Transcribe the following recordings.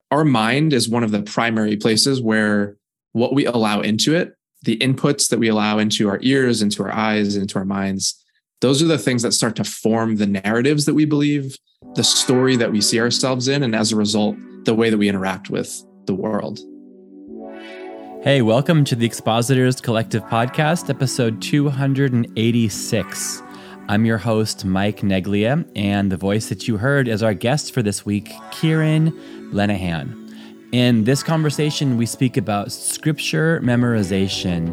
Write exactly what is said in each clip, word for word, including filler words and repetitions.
our mind is one of the primary places where what we allow into it, the inputs that we allow into our ears, into our eyes, into our minds, those are the things that start to form the narratives that we believe, the story that we see ourselves in, and as a result, the way that we interact with the world. Hey, welcome to the Expositors Collective Podcast, episode two hundred eighty-six. I'm your host, Mike Neglia, and the voice that you heard is our guest for this week, Kieran Lenihan. In this conversation, we speak about scripture memorization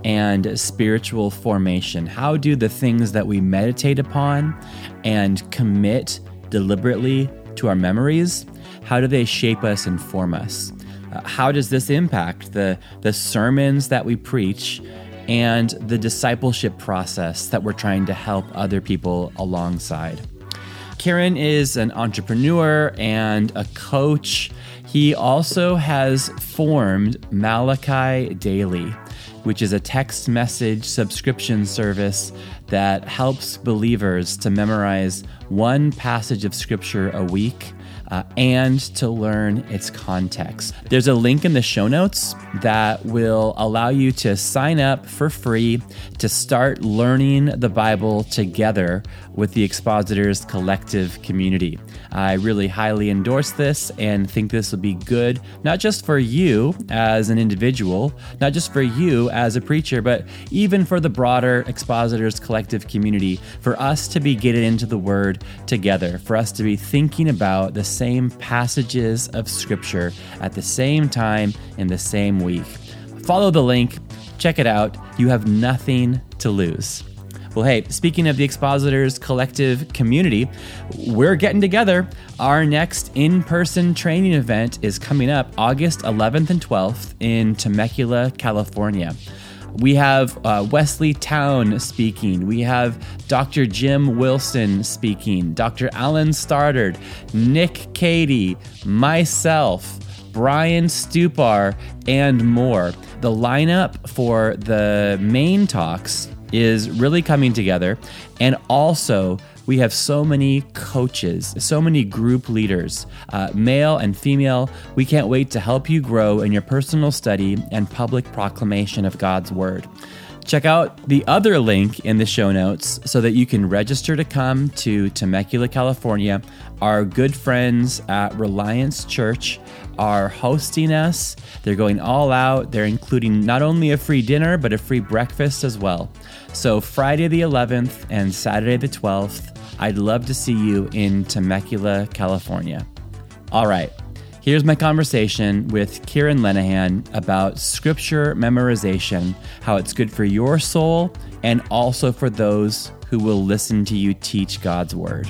and spiritual formation. How do the things that we meditate upon and commit deliberately to our memories, how do they shape us and form us? Uh, how does this impact the, the sermons that we preach and the discipleship process that we're trying to help other people alongside? Kieran is an entrepreneur and a coach. He also has formed Malachi Daily, which is a text message subscription service that helps believers to memorize one passage of scripture a week uh, and to learn its context. There's a link in the show notes that will allow you to sign up for free to start learning the Bible together with the Expositors Collective community. I really highly endorse this and think this will be good, not just for you as an individual, not just for you as a preacher, but even for the broader Expositors Collective community, for us to be getting into the Word together, for us to be thinking about the same passages of Scripture at the same time in the same week. Follow the link, check it out. You have nothing to lose. Well, hey, speaking of the Expositors Collective community, we're getting together. Our next in-person training event is coming up August eleventh and twelfth in Temecula, California. We have uh, Wesley Town speaking. We have Doctor Jim Wilson speaking, Doctor Alan Stoddard, Nick Cady, myself, Brian Stupar, and more. The lineup for the main talks is really coming together. And also, we have so many coaches, so many group leaders, uh, male and female. We can't wait to help you grow in your personal study and public proclamation of God's Word. Check out the other link in the show notes so that you can register to come to Temecula, California. Our good friends at Reliance Church are hosting us. They're going all out. They're including not only a free dinner, but a free breakfast as well. So Friday the eleventh and Saturday the twelfth, I'd love to see you in Temecula, California. All right. Here's my conversation with Kieran Lenihan about scripture memorization, how it's good for your soul, and also for those who will listen to you teach God's Word.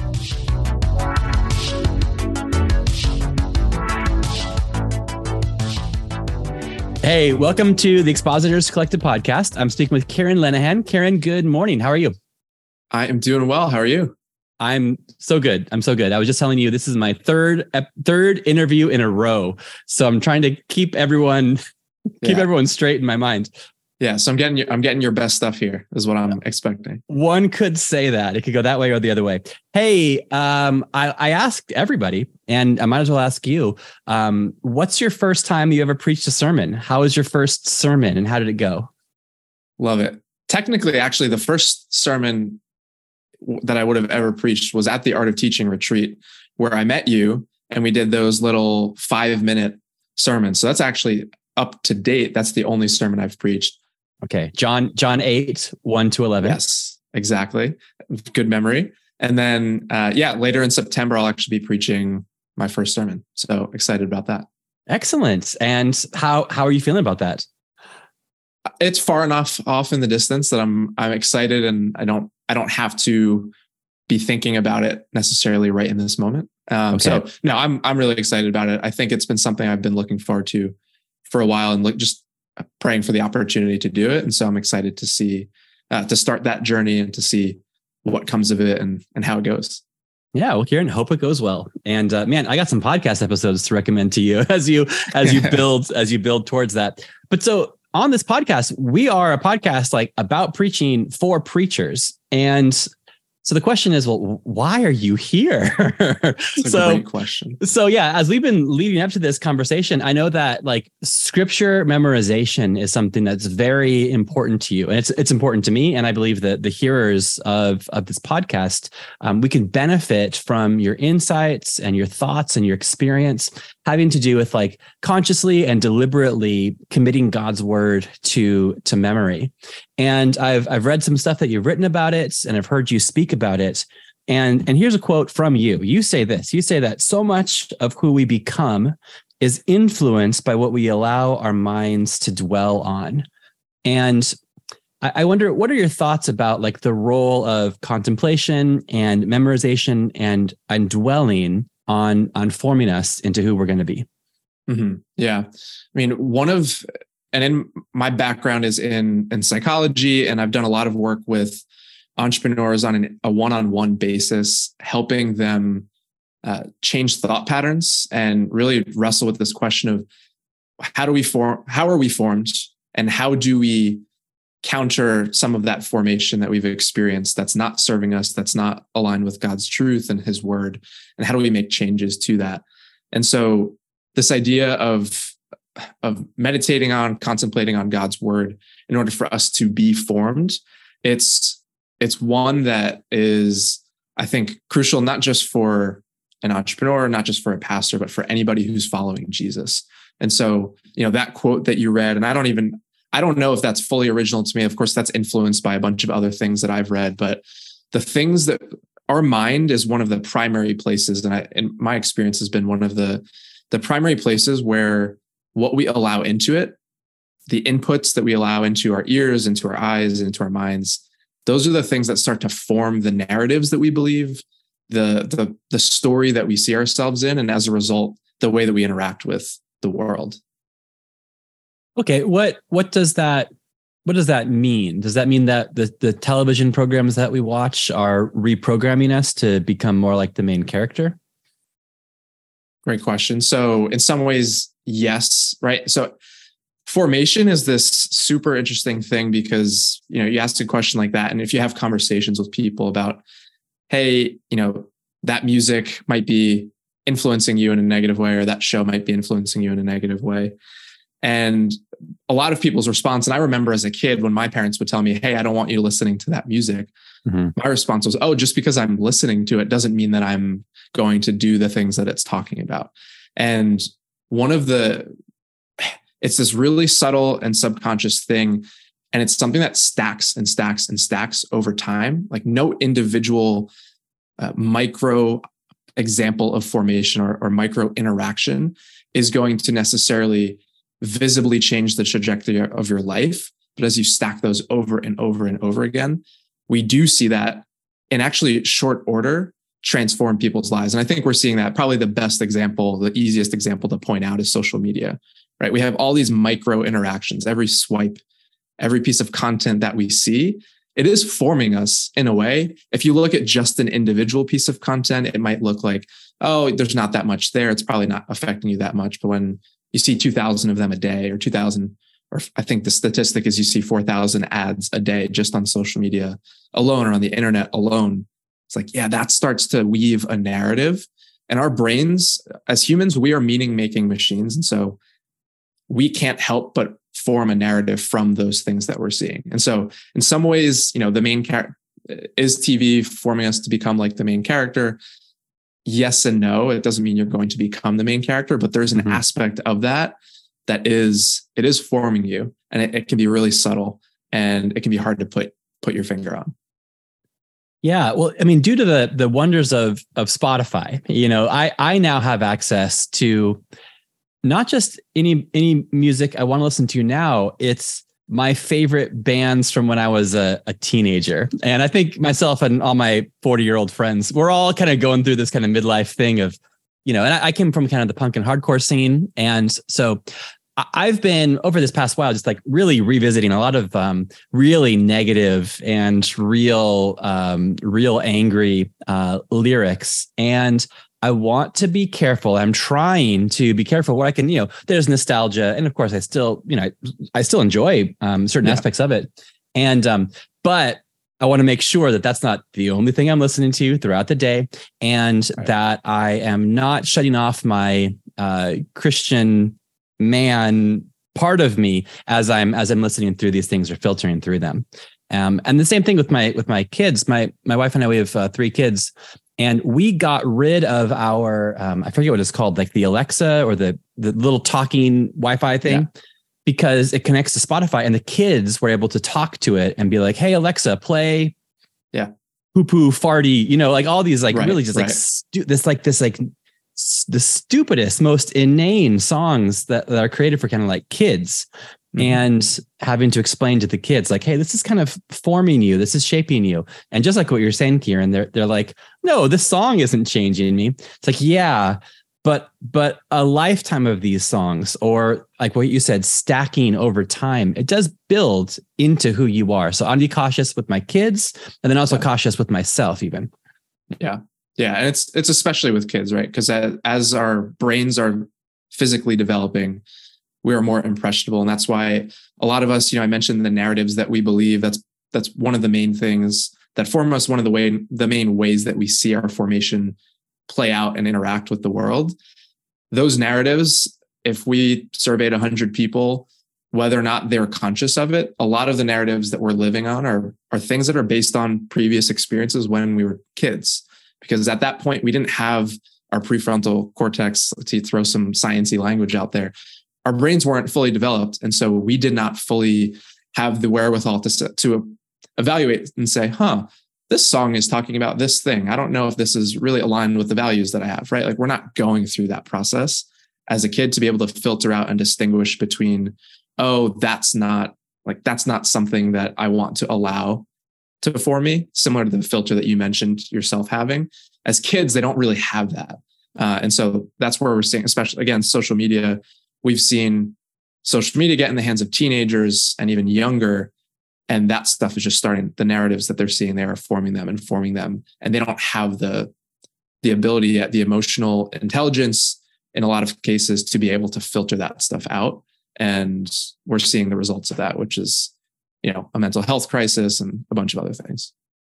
Hey, welcome to the Expositors Collective Podcast. I'm speaking with Kieran Lenihan. Kieran, good morning. How are you? I am doing well. How are you? I'm so good. I'm so good. I was just telling you, this is my third third interview in a row. So I'm trying to keep everyone keep yeah. everyone straight in my mind. Yeah. So I'm getting your, I'm getting your best stuff here is what I'm expecting. One could say that. It could go that way or the other way. Hey, um, I, I asked everybody, and I might as well ask you, um, what's your first time you ever preached a sermon? How was your first sermon and how did it go? Love it. Technically, actually, the first sermon that I would have ever preached was at the Art of Teaching retreat, where I met you and we did those little five minute sermons. So that's actually up to date. That's the only sermon I've preached. Okay. John, John eight, one to eleven. Yes, exactly. Good memory. And then, uh, yeah, later in September, I'll actually be preaching my first sermon. So excited about that. Excellent. And how, how are you feeling about that? It's far enough off in the distance that I'm, I'm excited, and I don't, I don't have to be thinking about it necessarily right in this moment. Um, okay. So no, I'm, I'm really excited about it. I think it's been something I've been looking forward to for a while and look, just praying for the opportunity to do it. And so I'm excited to see, uh, to start that journey and to see what comes of it and, and how it goes. Yeah. Well, Kieran, hope it goes well. And uh, man, I got some podcast episodes to recommend to you as you, as you build, as you build towards that. But so on this podcast, we are a podcast like about preaching for preachers. And So the question is, well, why are you here? That's a so, great question. So yeah, as we've been leading up to this conversation, I know that like scripture memorization is something that's very important to you. And it's it's important to me. And I believe that the hearers of, of this podcast, um, we can benefit from your insights and your thoughts and your experience having to do with like consciously and deliberately committing God's word to, to memory. And I've I've read some stuff that you've written about it, and I've heard you speak about it. And, and here's a quote from you. You say this, you say that so much of who we become is influenced by what we allow our minds to dwell on. And I, I wonder, what are your thoughts about like the role of contemplation and memorization and, and dwelling on, on forming us into who we're going to be? Mm-hmm. Yeah. I mean, one of, and in my background is in, in psychology, and I've done a lot of work with entrepreneurs on an, a one-on-one basis, helping them uh, change thought patterns and really wrestle with this question of how do we form, how are we formed, and how do we counter some of that formation that we've experienced that's not serving us, that's not aligned with God's truth and his word, and how do we make changes to that? And so this idea of of meditating on, contemplating on God's word in order for us to be formed, it's it's one that is, I think, crucial, not just for an entrepreneur, not just for a pastor, but for anybody who's following Jesus. And so, you know, that quote that you read, and I don't even, I don't know if that's fully original to me. Of course, that's influenced by a bunch of other things that I've read, but the things that our mind is one of the primary places, and I, in my experience, has been one of the, the primary places where what we allow into it, the inputs that we allow into our ears, into our eyes, into our minds, those are the things that start to form the narratives that we believe, the, the, the story that we see ourselves in, and as a result, the way that we interact with the world. Okay, what what does that what does that mean? Does that mean that the, the television programs that we watch are reprogramming us to become more like the main character? Great question. So in some ways, yes, right? So formation is this super interesting thing because, you know, you ask a question like that, and if you have conversations with people about, hey, you know, that music might be influencing you in a negative way, or that show might be influencing you in a negative way. And a lot of people's response, and I remember as a kid when my parents would tell me, hey, I don't want you listening to that music. Mm-hmm. My response was, oh, just because I'm listening to it doesn't mean that I'm going to do the things that it's talking about. And one of the, it's this really subtle and subconscious thing. And it's something that stacks and stacks and stacks over time. Like no individual uh, micro example of formation or, or micro interaction is going to necessarily visibly change the trajectory of your life. But as you stack those over and over and over again, we do see that in actually short order transform people's lives. And I think we're seeing that. Probably the best example, the easiest example to point out is social media, right? We have all these micro interactions, every swipe, every piece of content that we see, it is forming us in a way. If you look at just an individual piece of content, it might look like, oh, there's not that much there. It's probably not affecting you that much. But when you see two thousand of them a day, or two thousand, or I think the statistic is you see four thousand ads a day just on social media alone or on the internet alone. It's like, yeah, that starts to weave a narrative. And our brains, as humans, we are meaning-making machines. And so we can't help but form a narrative from those things that we're seeing. And so in some ways, you know, the main character, is T V forming us to become like the main character? Yes and no. It doesn't mean you're going to become the main character, but there's an mm-hmm. aspect of that that is, it is forming you, and it, it can be really subtle, and it can be hard to put, put your finger on. Yeah. Well, I mean, due to the, the wonders of, of Spotify, you know, I, I now have access to not just any, any music I want to listen to now. It's my favorite bands from when I was a, a teenager. And I think myself and all my forty year old friends, we're all kind of going through this kind of midlife thing of, you know, and I, I came from kind of the punk and hardcore scene. And so I've been over this past while, just like really revisiting a lot of um, really negative and real, um, real angry uh, lyrics. And I want to be careful. I'm trying to be careful where I can, you know, there's nostalgia. And of course I still, you know, I, I still enjoy um, certain yeah. aspects of it. And, um, but I want to make sure that that's not the only thing I'm listening to throughout the day, and right. that I am not shutting off my uh, Christian man part of me as I'm as I'm listening through these things or filtering through them. Um, and the same thing with my with my kids. My my wife and I, we have uh, three kids, and we got rid of our um, I forget what it's called, like the Alexa or the the little talking Wi-Fi thing. Yeah. Because it connects to Spotify, and the kids were able to talk to it and be like, "Hey, Alexa, play, yeah, poo poo farty," you know, like all these, like right, really just right. like stu- this, like this, like s- the stupidest, most inane songs that, that are created for kind of like kids, mm-hmm. and having to explain to the kids, like, "Hey, this is kind of forming you, this is shaping you," and just like what you're saying, Kieran, they're they're like, "No, this song isn't changing me." It's like, yeah. But but a lifetime of these songs, or like what you said, stacking over time, it does build into who you are. So I'm be cautious with my kids, and then also yeah. cautious with myself even. Yeah. Yeah. And it's it's especially with kids, right? Because as, as our brains are physically developing, we are more impressionable. And that's why a lot of us, you know, I mentioned the narratives that we believe. That's that's one of the main things that form us, one of the way the main ways that we see our formation play out and interact with the world. Those narratives, if we surveyed one hundred people, whether or not they're conscious of it, a lot of the narratives that we're living on are, are things that are based on previous experiences when we were kids. Because at that point, we didn't have our prefrontal cortex, to throw some sciencey language out there. Our brains weren't fully developed. And so we did not fully have the wherewithal to, to evaluate and say, huh, this song is talking about this thing. I don't know if this is really aligned with the values that I have, right? Like we're not going through that process as a kid to be able to filter out and distinguish between, oh, that's not like, that's not something that I want to allow to form me, similar to the filter that you mentioned yourself having. As kids, they don't really have that. Uh, and so that's where we're seeing, especially again, social media, we've seen social media get in the hands of teenagers and even younger. And that stuff is just starting, the narratives that they're seeing there are forming them and forming them. And they don't have the, the ability, yet, the emotional intelligence in a lot of cases to be able to filter that stuff out. And we're seeing the results of that, which is, you know, a mental health crisis and a bunch of other things.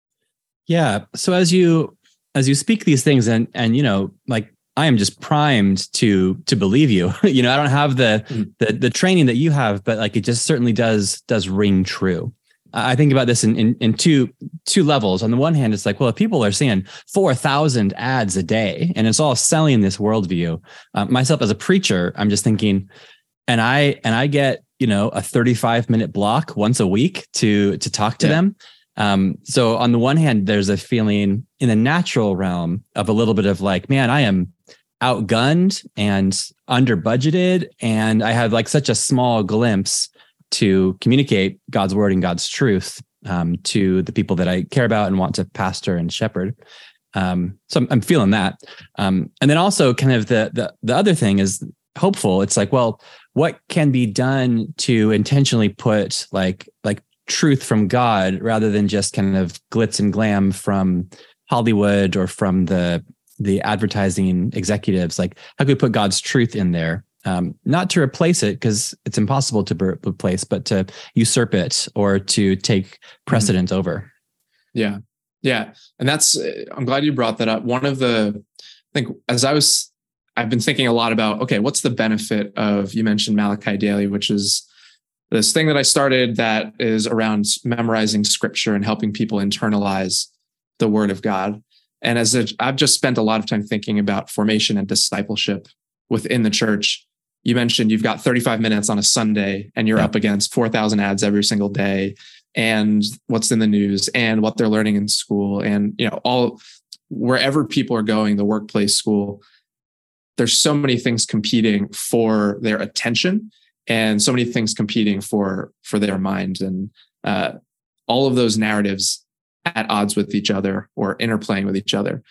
Yeah. So as you, as you speak these things and, and, you know, like I am just primed to, to believe you, you know, I don't have the, mm-hmm. the, the training that you have, but like, it just certainly does, does ring true. I think about this in, in, in two, two levels. On the one hand, it's like, well, if people are seeing four thousand ads a day and it's all selling this worldview, uh, myself as a preacher, I'm just thinking, and I, and I get, you know, a thirty-five minute block once a week to, to talk to yeah. them. Um, so on the one hand, there's a feeling in the natural realm of a little bit of like, man, I am outgunned and under budgeted. And I have like such a small glimpse to communicate God's word and God's truth um, to the people that I care about and want to pastor and shepherd. Um, so I'm, I'm feeling that. Um, and then also kind of the, the, the other thing is hopeful. It's like, well, what can be done to intentionally put like, like truth from God rather than just kind of glitz and glam from Hollywood or from the, the advertising executives? Like, how can we put God's truth in there? Um, not to replace it, because it's impossible to be- replace, but to usurp it or to take precedence mm-hmm. over. Yeah. Yeah. And that's, I'm glad you brought that up. One of the, I think as I was, I've been thinking a lot about, okay, what's the benefit of, you mentioned Malachi Daily, which is this thing that I started that is around memorizing scripture and helping people internalize the word of God. And as a, I've just spent a lot of time thinking about formation and discipleship within the church. You mentioned you've got thirty-five minutes on a Sunday and you're yeah. up against four thousand ads every single day, and what's in the news and what they're learning in school, and, you know, all wherever people are going, the workplace, school, there's so many things competing for their attention and so many things competing for, for their mind, and uh, all of those narratives at odds with each other or interplaying with each other.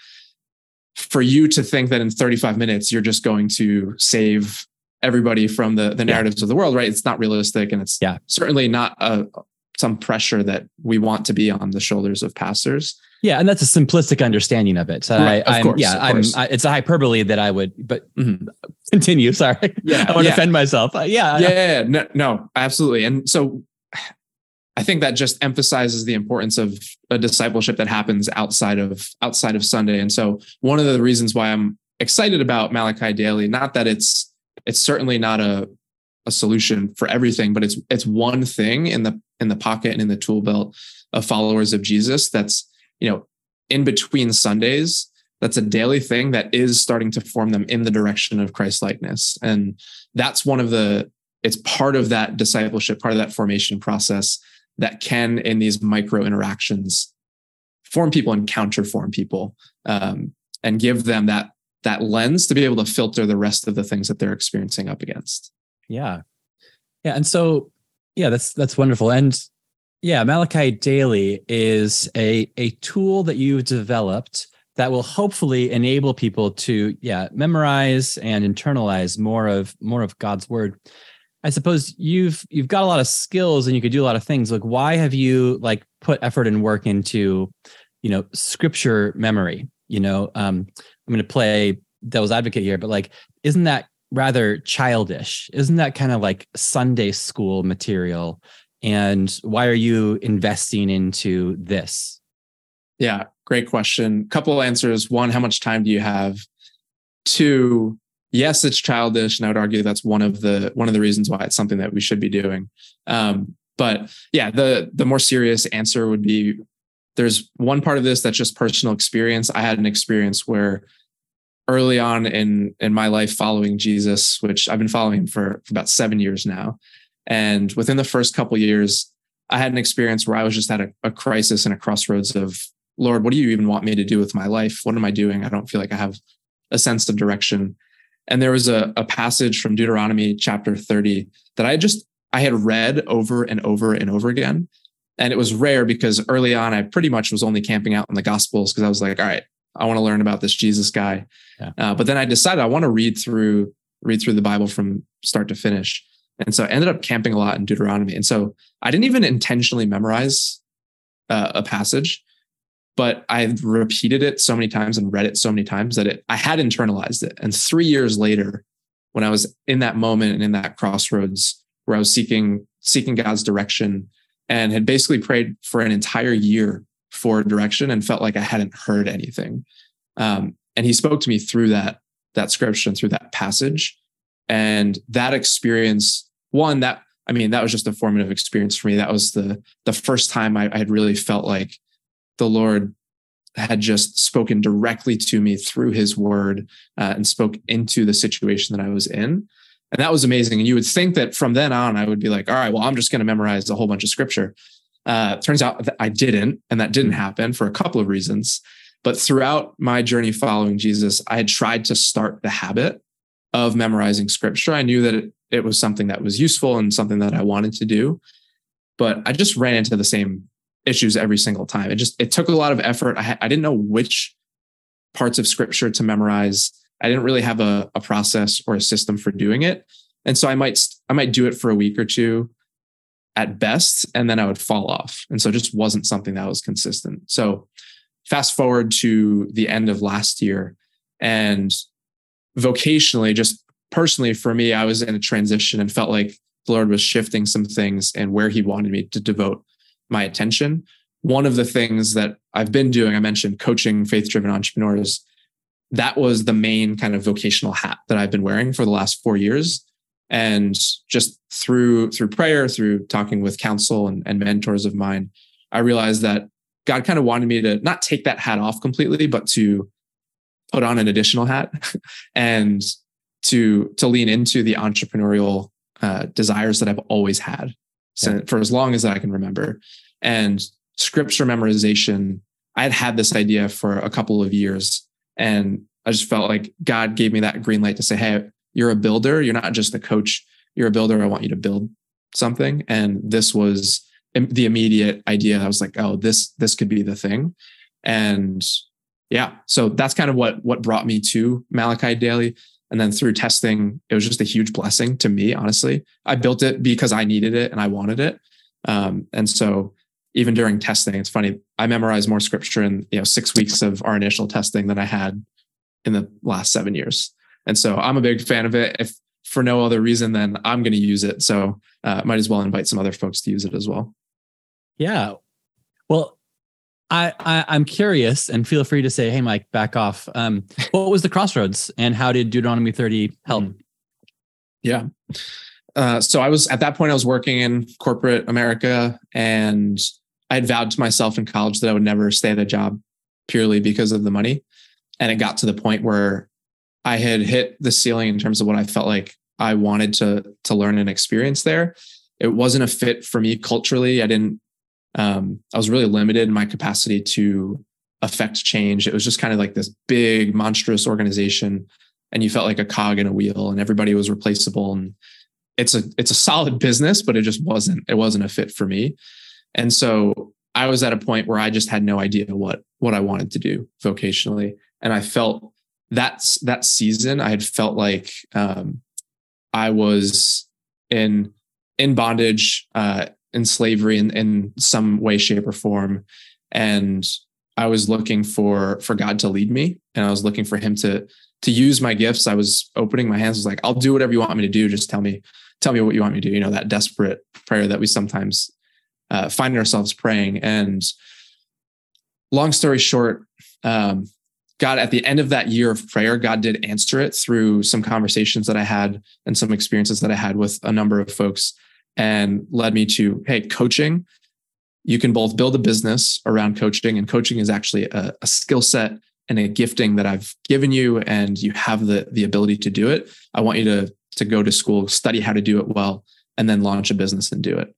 For you to think that in thirty-five minutes, you're just going to save everybody from the, the narratives yeah. of the world, right? It's not realistic. And it's yeah. certainly not a, some pressure that we want to be on the shoulders of pastors. Yeah. And that's a simplistic understanding of it. So right, I, of I'm, course, yeah, of I'm, course. I, it's a hyperbole that I would, but mm-hmm. continue. Sorry. Yeah, I want yeah. to defend myself. Uh, yeah. Yeah. No, no, absolutely. And so I think that just emphasizes the importance of a discipleship that happens outside of outside of Sunday. And so one of the reasons why I'm excited about Malachi Daily, not that it's it's certainly not a a solution for everything, but it's it's one thing in the in the pocket and in the tool belt of followers of Jesus that's, you know, in between Sundays. That's a daily thing that is starting to form them in the direction of Christ-likeness. And that's one of the, it's part of that discipleship, part of that formation process that can, in these micro interactions, form people and counterform people, um, and give them that that lens to be able to filter the rest of the things that they're experiencing up against. Yeah, yeah, and so yeah, that's that's wonderful. And yeah, Malachi Daily is a a tool that you've developed that will hopefully enable people to yeah memorize and internalize more of more of God's word. I suppose you've you've got a lot of skills and you could do a lot of things. Like, why have you like put effort and work into, you know, scripture memory? You know, um, I'm going to play devil's advocate here, but like, isn't that rather childish? Isn't that kind of like Sunday school material? And why are you investing into this? Yeah, great question. Couple answers. One, how much time do you have? Two, yes, it's childish, and I would argue that's one of the one of the reasons why it's something that we should be doing. Um, but yeah, the the more serious answer would be, there's one part of this that's just personal experience. I had an experience where early on in in my life following Jesus, which I've been following for, for about seven years now, and within the first couple of years, I had an experience where I was just at a, a crisis and a crossroads of, Lord, what do you even want me to do with my life? What am I doing? I don't feel like I have a sense of direction. And there was a, a passage from Deuteronomy chapter thirty that I just, I had read over and over and over again. And it was rare because early on, I pretty much was only camping out in the Gospels because I was like, all right, I want to learn about this Jesus guy. Yeah. Uh, but then I decided I want to read through, read through the Bible from start to finish. And so I ended up camping a lot in Deuteronomy. And so I didn't even intentionally memorize uh, a passage, but I repeated it so many times and read it so many times that it, I had internalized it. And three years later, when I was in that moment and in that crossroads where I was seeking, seeking God's direction and had basically prayed for an entire year for direction and felt like I hadn't heard anything. Um, and he spoke to me through that, that scripture and through that passage. And that experience, one, that, I mean, that was just a formative experience for me. That was the, the first time I, I had really felt like the Lord had just spoken directly to me through his word uh, and spoke into the situation that I was in. And that was amazing. And you would think that from then on, I would be like, all right, well, I'm just going to memorize a whole bunch of scripture. Uh, turns out that I didn't, and that didn't happen for a couple of reasons. But throughout my journey following Jesus, I had tried to start the habit of memorizing scripture. I knew that it, it was something that was useful and something that I wanted to do, but I just ran into the same issues every single time. It just, it took a lot of effort. I, ha- I didn't know which parts of scripture to memorize. I didn't really have a, a process or a system for doing it. And so I might, I might do it for a week or two at best, and then I would fall off. And so it just wasn't something that was consistent. So fast forward to the end of last year, and vocationally, just personally for me, I was in a transition and felt like the Lord was shifting some things and where he wanted me to devote my attention. One of the things that I've been doing, I mentioned coaching faith-driven entrepreneurs. That was the main kind of vocational hat that I've been wearing for the last four years. And just through, through prayer, through talking with counsel and, and mentors of mine, I realized that God kind of wanted me to not take that hat off completely, but to put on an additional hat and to, to lean into the entrepreneurial uh, desires that I've always had so, yeah. for as long as I can remember. And scripture memorization, I had had this idea for a couple of years, and I just felt like God gave me that green light to say, hey, you're a builder. You're not just a coach. You're a builder. I want you to build something. And this was the immediate idea. I was like, oh, this, this could be the thing. And yeah, so that's kind of what, what brought me to Malachi Daily. And then through testing, it was just a huge blessing to me, honestly. I built it because I needed it and I wanted it. Um, and so even during testing, it's funny, I memorized more scripture in, you know, six weeks of our initial testing than I had in the last seven years. And so I'm a big fan of it. If for no other reason than I'm going to use it. So uh, might as well invite some other folks to use it as well. Yeah. Well, I, I I'm curious, and feel free to say, "Hey, Mike, back off." Um, what was the crossroads, and how did Deuteronomy thirty help? Mm. Yeah. Uh, so I was at that point, I was working in corporate America, and I had vowed to myself in college that I would never stay at a job purely because of the money. And it got to the point where I had hit the ceiling in terms of what I felt like I wanted to, to learn and experience there. It wasn't a fit for me culturally. I didn't, um, I was really limited in my capacity to affect change. It was just kind of like this big, monstrous organization, and you felt like a cog in a wheel, and everybody was replaceable. And it's a, it's a solid business, but it just wasn't, it wasn't a fit for me. And so I was at a point where I just had no idea what, what I wanted to do vocationally. And I felt that's that season, I had felt like, um, I was in, in bondage, uh, in slavery in, in some way, shape or form. And I was looking for, for God to lead me. And I was looking for him to, to use my gifts. I was opening my hands. I was like, I'll do whatever you want me to do. Just tell me, tell me what you want me to do. You know, that desperate prayer that we sometimes uh, find ourselves praying. And long story short, um, God, at the end of that year of prayer, God did answer it through some conversations that I had and some experiences that I had with a number of folks, and led me to, hey, coaching, you can both build a business around coaching, and coaching is actually a, a skill set and a gifting that I've given you, and you have the, the ability to do it. I want you to, to go to school, study how to do it well, and then launch a business and do it.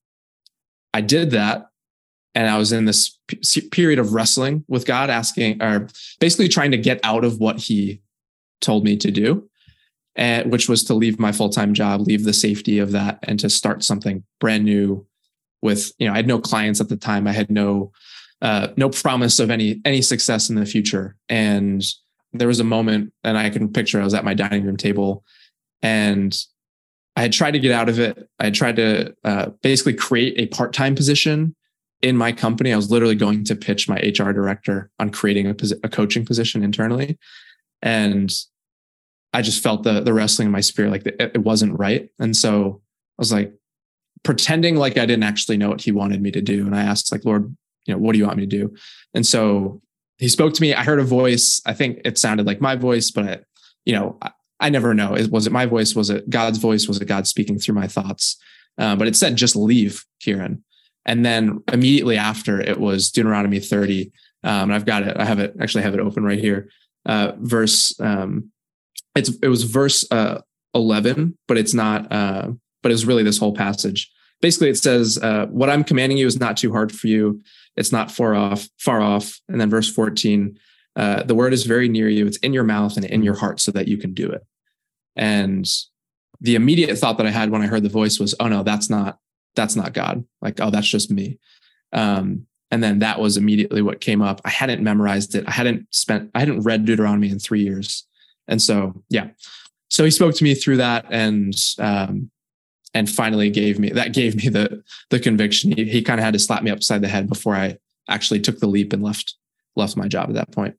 I did that. And I was in this p- period of wrestling with God, asking, or basically trying to get out of what he told me to do, and which was to leave my full-time job, leave the safety of that, and to start something brand new with, you know, I had no clients at the time. I had no, uh, no promise of any, any success in the future. And there was a moment, and I can picture, I was at my dining room table, and I had tried to get out of it. I had tried to uh, basically create a part-time position in my company. I was literally going to pitch my H R director on creating a, posi- a coaching position internally. And I just felt the, the wrestling in my spirit, like it, it wasn't right. And so I was like pretending like I didn't actually know what he wanted me to do. And I asked, like, Lord, you know, what do you want me to do? And so he spoke to me. I heard a voice. I think it sounded like my voice, but I, you know, I, I never know. Was it my voice? Was it God's voice? Was it God speaking through my thoughts? Uh, but it said, just leave, Kieran. And then immediately after, it was Deuteronomy thirty. Um, and I've got it. I have it, actually have it open right here. Uh, verse, um, it's, it was verse uh, eleven, but it's not, uh, but it's really this whole passage. Basically, it says, uh, what I'm commanding you is not too hard for you. It's not far off, far off. And then verse fourteen, uh, the word is very near you. It's in your mouth and in your heart so that you can do it. And the immediate thought that I had when I heard the voice was, oh no, that's not, that's not God. Like, oh, that's just me. Um, and then that was immediately what came up. I hadn't memorized it. I hadn't spent, I hadn't read Deuteronomy in three years. And so, yeah. So he spoke to me through that, and, um, and finally gave me, that gave me the, the conviction. He, he kind of had to slap me upside the head before I actually took the leap and left, left my job at that point.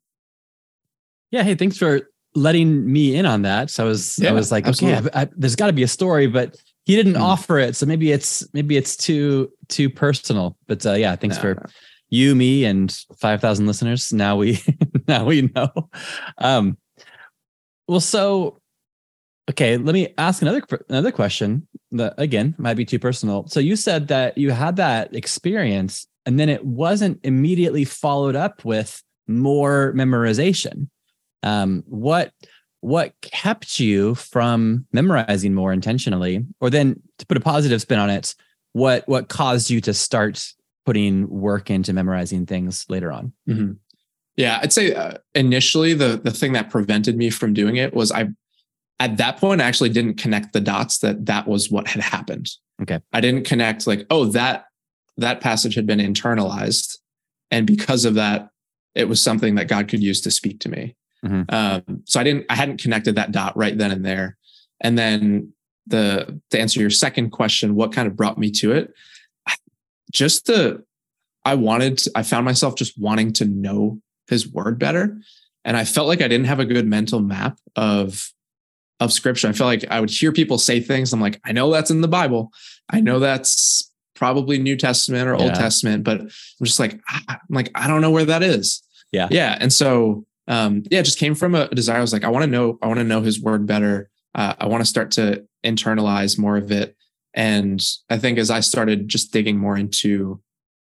Yeah. Hey, thanks for letting me in on that. So I was, yeah, I was like, absolutely. okay, I, I, there's gotta be a story, but he didn't mm. offer it. So maybe it's, maybe it's too, too personal, but uh, yeah, thanks no, for no. you, me, and five thousand listeners. Now we, now we know. Um, well, so, okay, let me ask another, another question that again, might be too personal. So you said that you had that experience and then it wasn't immediately followed up with more memorization. Um, what, what kept you from memorizing more intentionally? Or then to put a positive spin on it, what, what caused you to start putting work into memorizing things later on? Mm-hmm. Yeah, I'd say uh, initially the, the thing that prevented me from doing it was I, at that point, I actually didn't connect the dots that that was what had happened. Okay. I didn't connect like, oh, that, that passage had been internalized. And because of that, it was something that God could use to speak to me. Mm-hmm. Um, so I didn't, I hadn't connected that dot right then and there. And then the, to answer your second question, what kind of brought me to it? Just the, I wanted, to, I found myself just wanting to know his word better. And I felt like I didn't have a good mental map of, of scripture. I felt like I would hear people say things. I'm like, I know that's in the Bible. I know that's probably New Testament or Yeah. Old Testament, but I'm just like, I'm like, I don't know where that is. Yeah. Yeah. And so, um, yeah, it just came from a desire. I was like, I want to know, I want to know his word better. Uh, I want to start to internalize more of it. And I think as I started just digging more into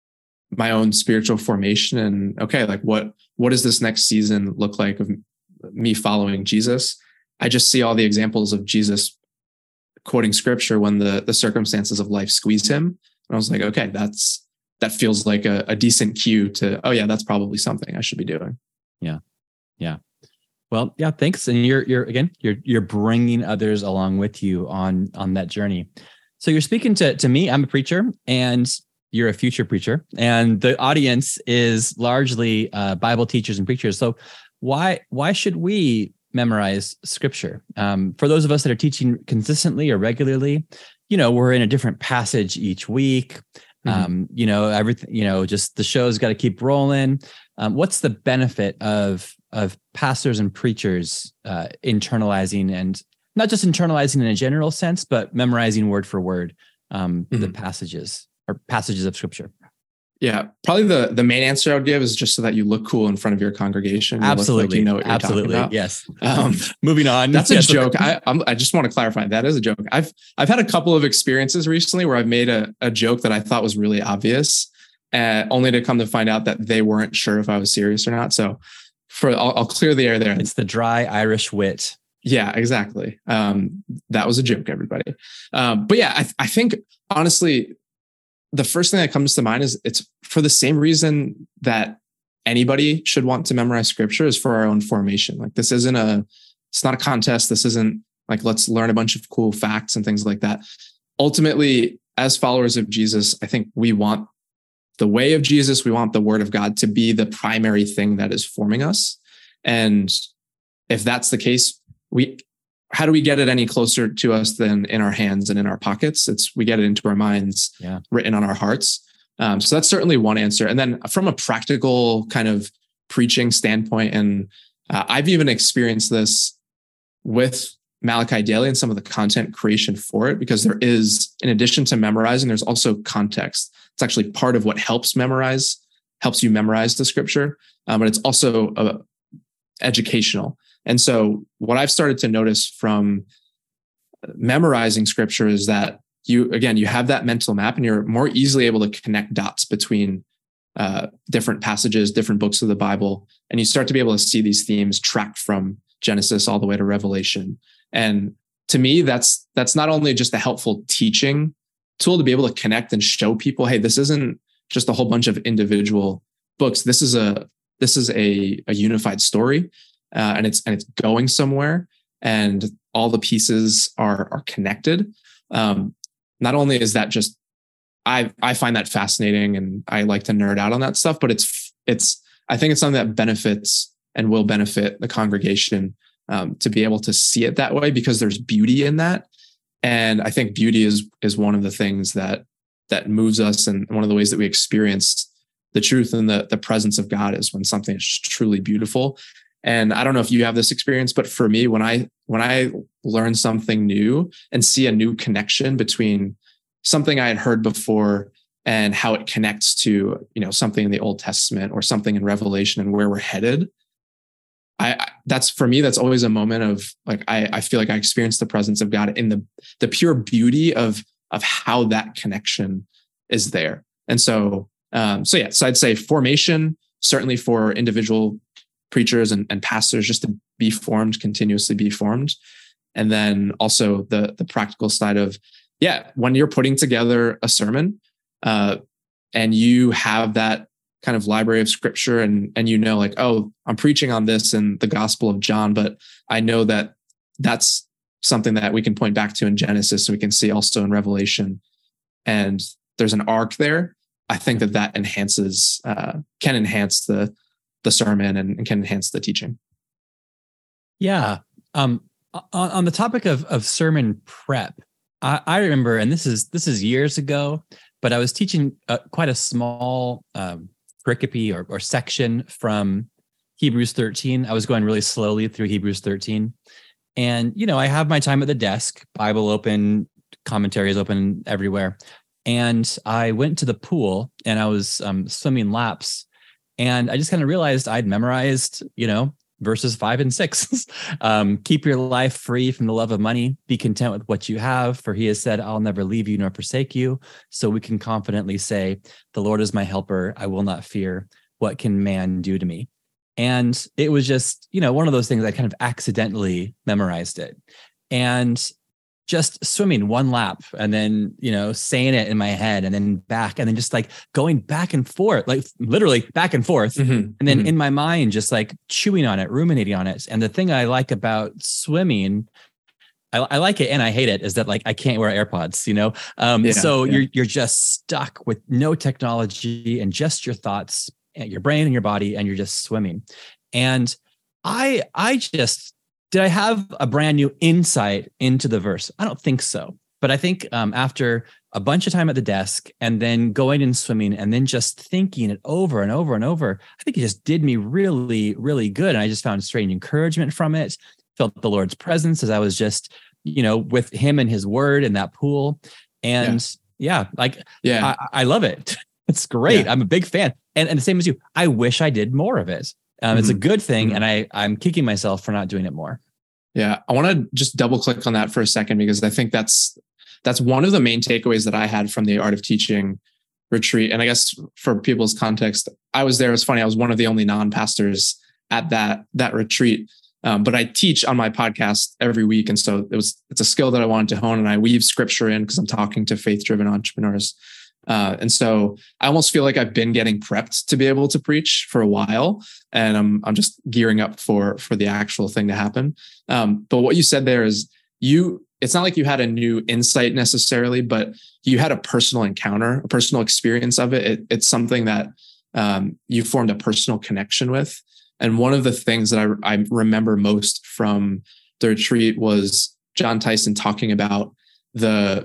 my own spiritual formation and okay, like what, what does this next season look like of me following Jesus? I just see all the examples of Jesus quoting scripture when the, the circumstances of life squeeze him. And I was like, okay, that's, that feels like a, a decent cue to, oh yeah, that's probably something I should be doing. Yeah. Yeah. Well, yeah, thanks. And you're, you're, again, you're, you're bringing others along with you on, on that journey. So you're speaking to, to me, I'm a preacher and you're a future preacher, and the audience is largely uh, Bible teachers and preachers. So why, why should we memorize scripture? Um, for those of us that are teaching consistently or regularly, you know, we're in a different passage each week. Mm-hmm. Um, you know, everything, you know, just the show's got to keep rolling. Um, what's the benefit of, of pastors and preachers uh, internalizing, and not just internalizing in a general sense, but memorizing word for word um, mm-hmm. the passages or passages of scripture? Yeah, probably the the main answer I would give is just so that you look cool in front of your congregation. You Absolutely, look like you know what you're absolutely, talking about. Yes. Um, Moving on. That's a yes. joke. I I'm, I just want to clarify that is a joke. I've I've had a couple of experiences recently where I've made a, a joke that I thought was really obvious, uh, only to come to find out that they weren't sure if I was serious or not. So, for I'll, I'll clear the air there. It's the dry Irish wit. Yeah, exactly. Um, that was a joke, everybody. Um, but yeah, I, I think honestly, the first thing that comes to mind is it's for the same reason that anybody should want to memorize scripture is for our own formation. Like this isn't a, it's not a contest. This isn't like, let's learn a bunch of cool facts and things like that. Ultimately, as followers of Jesus, I think we want the way of Jesus. We want the word of God to be the primary thing that is forming us. And if that's the case, we, how do we get it any closer to us than in our hands and in our pockets? It's, we get it into our minds, yeah. written on our hearts. Um, so that's certainly one answer. And then from a practical kind of preaching standpoint, and uh, I've even experienced this with Malachi Daily and some of the content creation for it, because there is, in addition to memorizing, there's also context. It's actually part of what helps memorize, helps you memorize the scripture, um, but it's also uh, educational. And so what I've started to notice from memorizing scripture is that you, again, you have that mental map and you're more easily able to connect dots between uh, different passages, different books of the Bible. And you start to be able to see these themes tracked from Genesis all the way to Revelation. And to me, that's, that's not only just a helpful teaching tool to be able to connect and show people, hey, this isn't just a whole bunch of individual books. This is a, this is a, a unified story. Uh, and it's and it's going somewhere, and all the pieces are are connected. Um, not only is that just, I I find that fascinating, and I like to nerd out on that stuff. But it's it's I think it's something that benefits and will benefit the congregation um, to be able to see it that way, because there's beauty in that, and I think beauty is is one of the things that that moves us, and one of the ways that we experience the truth and the the presence of God is when something is truly beautiful. And I don't know if you have this experience, but for me, when I when I learn something new and see a new connection between something I had heard before and how it connects to, you know, something in the Old Testament or something in Revelation and where we're headed, I, I that's for me, that's always a moment of like, I, I feel like I experienced the presence of God in the the pure beauty of of how that connection is there. And so, um, so yeah, so I'd say formation, certainly for individual preachers and, and pastors, just to be formed, continuously be formed. And then also the, the practical side of, yeah, when you're putting together a sermon uh, and you have that kind of library of scripture and, and you know, like, oh, I'm preaching on this in the Gospel of John, but I know that that's something that we can point back to in Genesis. So we can see also in Revelation, and there's an arc there. I think that that enhances, uh, can enhance the the sermon and, and can enhance the teaching. Yeah. Um, on, on the topic of, of sermon prep, I, I remember, and this is, this is years ago, but I was teaching uh, quite a small um, pericope or, or section from Hebrews thirteen. I was going really slowly through Hebrews thirteen. And, you know, I have my time at the desk, Bible open, commentaries open everywhere. And I went to the pool and I was um, swimming laps. And I just kind of realized I'd memorized, you know, verses five and six. um, Keep your life free from the love of money. Be content with what you have. For he has said, I'll never leave you nor forsake you. So we can confidently say, the Lord is my helper. I will not fear. What can man do to me? And it was just, you know, one of those things I kind of accidentally memorized it. And just swimming one lap and then, you know, saying it in my head and then back and then just like going back and forth, like literally back and forth. Mm-hmm. And then mm-hmm. in my mind, just like chewing on it, ruminating on it. And the thing I like about swimming, I, I like it and I hate it, is that like I can't wear AirPods, you know? Um, yeah, so yeah. you're you're just stuck with no technology and just your thoughts, your brain and your body, and you're just swimming. And I I just Did I have a brand new insight into the verse? I don't think so. But I think um, after a bunch of time at the desk and then going and swimming and then just thinking it over and over and over, I think it just did me really, really good. And I just found strange encouragement from it, felt the Lord's presence as I was just, you know, with him and his word in that pool. And yeah, yeah like, yeah, I, I love it. It's great. Yeah. I'm a big fan. And, and the same as you, I wish I did more of it. Um, mm-hmm. It's a good thing. Mm-hmm. And I, I'm kicking myself for not doing it more. Yeah. I want to just double click on that for a second, because I think that's, that's one of the main takeaways that I had from the Art of Teaching retreat. And I guess for people's context, I was there. It was funny. I was one of the only non-pastors at that, that retreat. Um, but I teach on my podcast every week. And so it was, it's a skill that I wanted to hone, and I weave scripture in because I'm talking to faith-driven entrepreneurs. Uh, and so I almost feel like I've been getting prepped to be able to preach for a while, and I'm I'm just gearing up for for the actual thing to happen. Um, but what you said there is you. It's not like you had a new insight necessarily, but you had a personal encounter, a personal experience of it. it it's something that um, you formed a personal connection with. And one of the things that I, I remember most from the retreat was John Tyson talking about the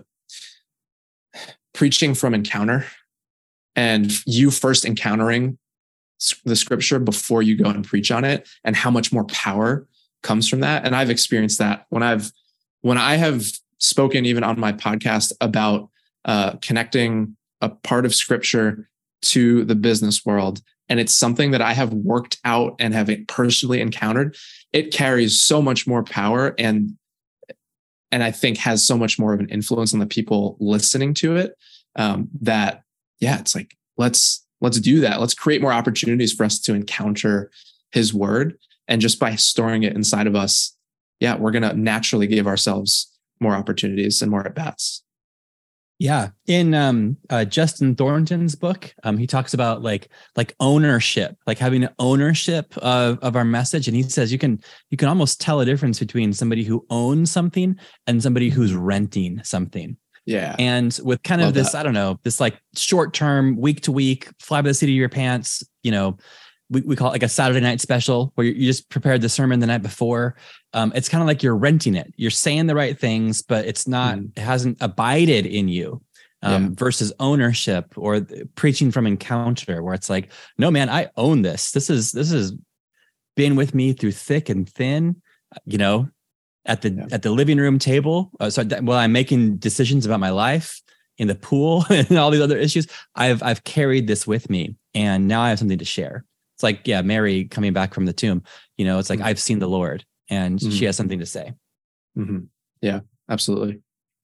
preaching from encounter, and you first encountering the scripture before you go and preach on it, and how much more power comes from that. And I've experienced that when I've, when I have spoken even on my podcast about uh, connecting a part of scripture to the business world, and it's something that I have worked out and have personally encountered, it carries so much more power, and and I think has so much more of an influence on the people listening to it, um, that, yeah, it's like, let's, let's do that. Let's create more opportunities for us to encounter his word. And just by storing it inside of us, yeah, we're going to naturally give ourselves more opportunities and more at bats. Yeah. In um, uh, Justin Thornton's book, um, he talks about like like ownership, like having an ownership of, of our message. And he says you can you can almost tell a difference between somebody who owns something and somebody who's renting something. Yeah. And with kind of Love this, that. I don't know, this like short term, week to week, fly by the seat of your pants, you know, we, we call it like a Saturday night special where you just prepared the sermon the night before. Um, it's kind of like you're renting it. You're saying the right things, but it's not, mm. it hasn't abided in you, um, yeah. versus ownership or preaching from encounter, where it's like, no, man, I own this. This is, this has been with me through thick and thin, you know, at the, yeah. at the living room table. Uh, so that, while I'm making decisions about my life in the pool and all these other issues, I've, I've carried this with me, and now I have something to share. It's like, yeah, Mary coming back from the tomb, you know, it's like, mm-hmm. I've seen the Lord, and mm-hmm. she has something to say. Mm-hmm. Yeah, absolutely.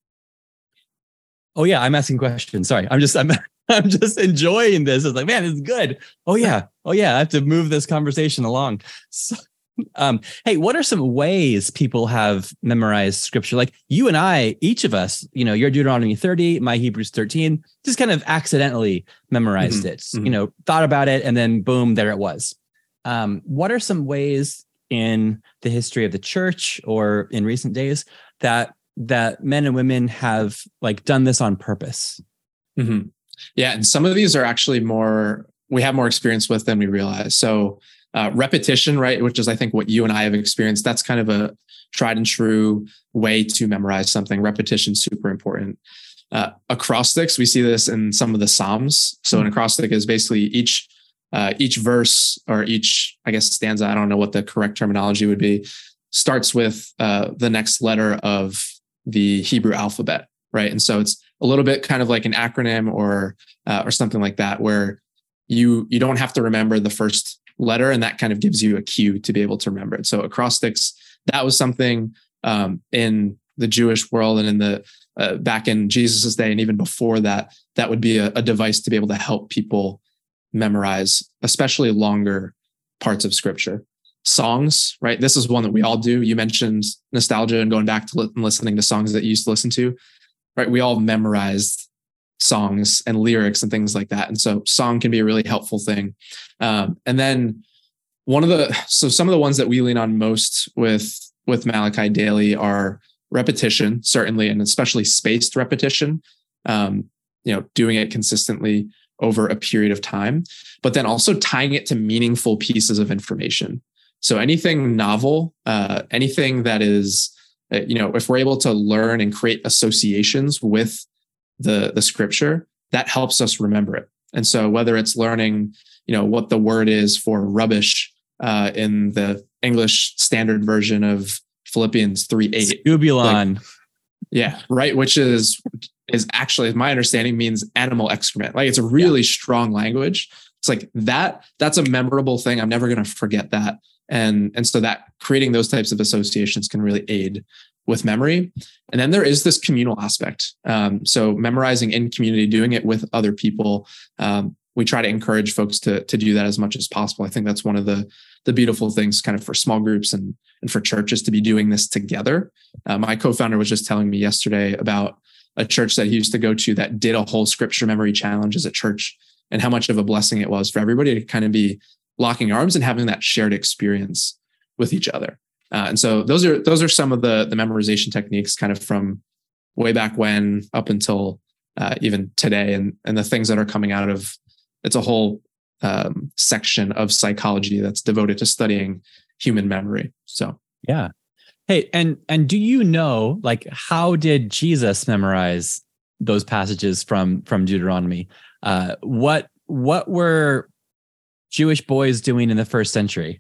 Oh yeah. I'm asking questions. Sorry. I'm just, I'm, I'm just enjoying this. It's like, man, it's good. Oh yeah. Oh yeah. I have to move this conversation along. So, um, hey, what are some ways people have memorized scripture? Like you and I, each of us, you know, your Deuteronomy thirty, my Hebrews thirteen, just kind of accidentally memorized mm-hmm. it, mm-hmm. you know, thought about it, and then boom, there it was. Um, what are some ways in the history of the church or in recent days that that men and women have like done this on purpose? Mm-hmm. Yeah. And some of these are actually more, we have more experience with than we realize. So uh, repetition, right? Which is, I think, what you and I have experienced. That's kind of a tried and true way to memorize something. Repetition, super important. Uh, acrostics, we see this in some of the Psalms. So mm-hmm. an acrostic is basically each uh, each verse or each, I guess, stanza, I don't know what the correct terminology would be, starts with uh, the next letter of the Hebrew alphabet, right? And so it's a little bit kind of like an acronym or uh, or something like that, where you you don't have to remember the first letter, and that kind of gives you a cue to be able to remember it. So acrostics, that was something um, in the Jewish world and in the uh, back in Jesus's day, and even before that, that would be a, a device to be able to help people memorize, especially longer parts of scripture. Songs, right? This is one that we all do. You mentioned nostalgia and going back to li- and listening to songs that you used to listen to, right? We all memorized songs and lyrics and things like that. And so song can be a really helpful thing. Um, and then one of the, so some of the ones that we lean on most with, with Malachi Daily are repetition, certainly, and especially spaced repetition, um, you know, doing it consistently over a period of time, but then also tying it to meaningful pieces of information. So anything novel, uh, anything that is, uh, you know, if we're able to learn and create associations with the, the scripture, that helps us remember it. And so whether it's learning, you know, what the word is for rubbish uh, in the English Standard Version of Philippians three eight. Scubulon. Like, yeah, right. Which is, is actually, my understanding, means animal excrement. Like, it's a really yeah. strong language. It's like that, that's a memorable thing. I'm never going to forget that. And, and so that creating those types of associations can really aid with memory. And then there is this communal aspect. Um, so memorizing in community, doing it with other people. Um, we try to encourage folks to, to do that as much as possible. I think that's one of the, the beautiful things kind of for small groups and, and for churches to be doing this together. Uh, my co-founder was just telling me yesterday about a church that he used to go to that did a whole scripture memory challenge as a church, and how much of a blessing it was for everybody to kind of be locking arms and having that shared experience with each other. Uh, and so those are those are some of the, the memorization techniques kind of from way back when up until uh, even today, and, and the things that are coming out of, it's a whole um, section of psychology that's devoted to studying human memory. So, yeah. Hey, and and do you know, like, how did Jesus memorize those passages from from Deuteronomy? Uh, what what were Jewish boys doing in the first century?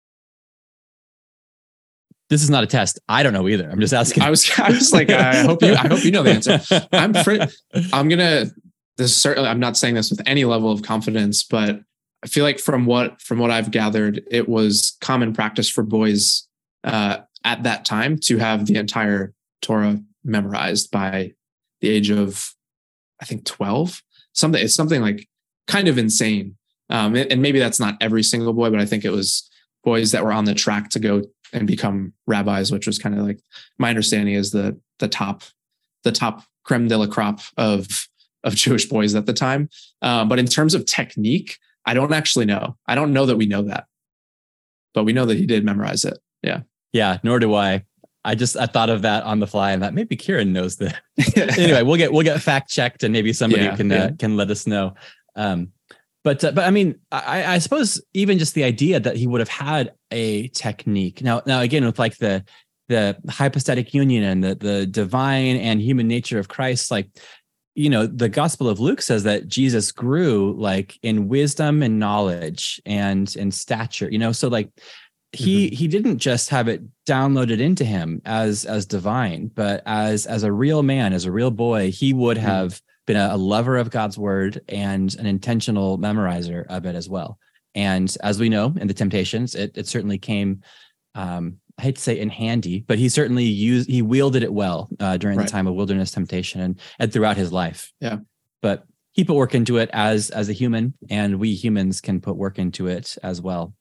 This is not a test. I don't know either. I'm just asking. I was I was like, I hope you I hope you know the answer. I'm pretty, I'm gonna. This is certainly, I'm not saying this with any level of confidence, but I feel like from what from what I've gathered, it was common practice for boys uh, at that time to have the entire Torah memorized by the age of, I think, twelve. Something it's something like kind of insane. Um, and maybe that's not every single boy, but I think it was boys that were on the track to go and become rabbis, which was kind of like, my understanding is the the top the top creme de la crop of of Jewish boys at the time. Um, but in terms of technique, I don't actually know. I don't know that we know that, but we know that he did memorize it. Yeah. Yeah. Nor do I. I just, I thought of that on the fly and thought maybe Kieran knows that. Anyway, we'll get, we'll get fact checked and maybe somebody yeah, can, yeah. Uh, can let us know. Um, but, uh, but I mean, I, I suppose even just the idea that he would have had a technique now, now again, with like the, the hypostatic union and the, the divine and human nature of Christ, like, you know, the Gospel of Luke says that Jesus grew like in wisdom and knowledge and in stature, you know, so like he mm-hmm. he didn't just have it downloaded into him as as divine, but as as a real man, as a real boy, he would have mm-hmm. been a, a lover of God's word and an intentional memorizer of it as well. And as we know in the Temptations, it it certainly came, um, I hate to say in handy, but he certainly used, he wielded it well uh, during right. the time of wilderness temptation and, and throughout his life. Yeah. But he put work into it as, as a human, and we humans can put work into it as well.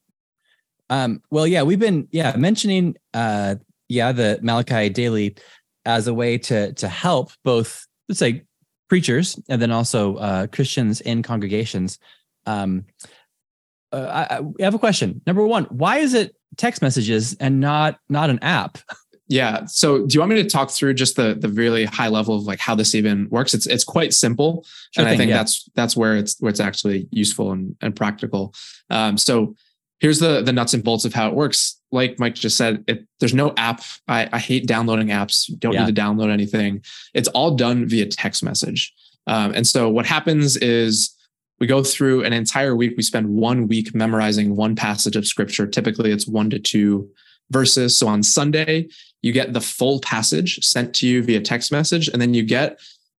Um, well, yeah, we've been, yeah, mentioning, uh, yeah, the Malachi Daily as a way to, to help both, let's say, preachers and then also uh, Christians in congregations. Um, uh, I, I have a question. Number one, why is it text messages and not not an app? Yeah. So do you want me to talk through just the the really high level of like how this even works? It's it's quite simple. Sure and thing, I think yeah. that's that's where it's where it's actually useful and, and practical. Um, so here's the the nuts and bolts of how it works. Like Mike just said, it, there's no app. I, I hate downloading apps. You don't yeah. need to download anything. It's all done via text message. Um, and so what happens is we go through an entire week. We spend one week memorizing one passage of scripture. Typically, it's one to two verses. So on Sunday, you get the full passage sent to you via text message, and then you get